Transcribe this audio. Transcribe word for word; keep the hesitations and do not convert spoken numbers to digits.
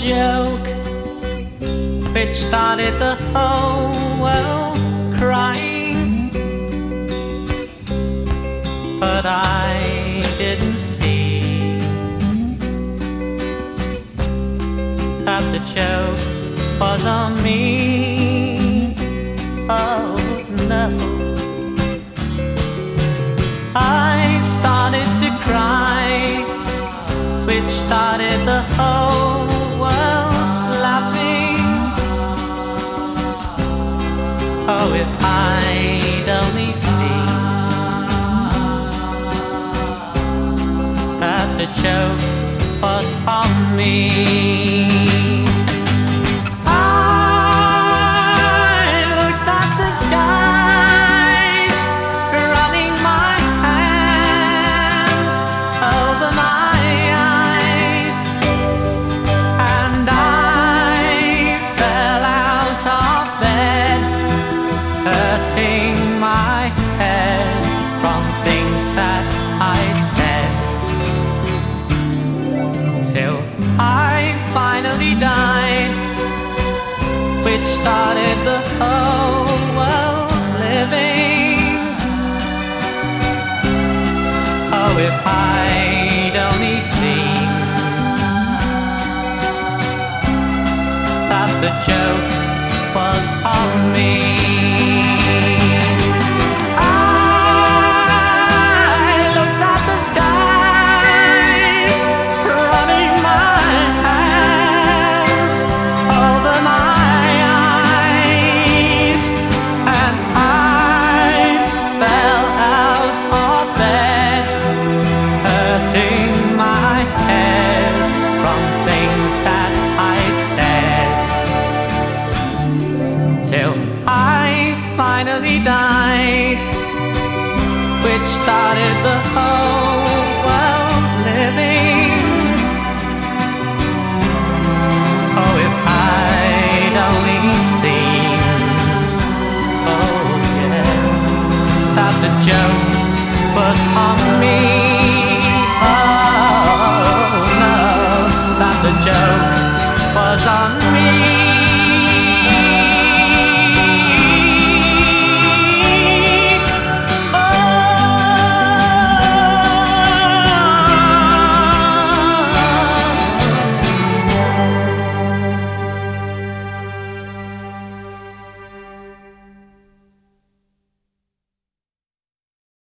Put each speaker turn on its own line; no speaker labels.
joke which started the whole world crying, but I didn't see that the joke was on me. Oh no, I started to cry, which started the whole world laughing. Oh, if I'd only seen that the joke was on me. Hurting my head from things that I'd said, till I finally died, which started the whole world living. Oh, if I'd only seen that the joke was on me. Till I finally died, which started the whole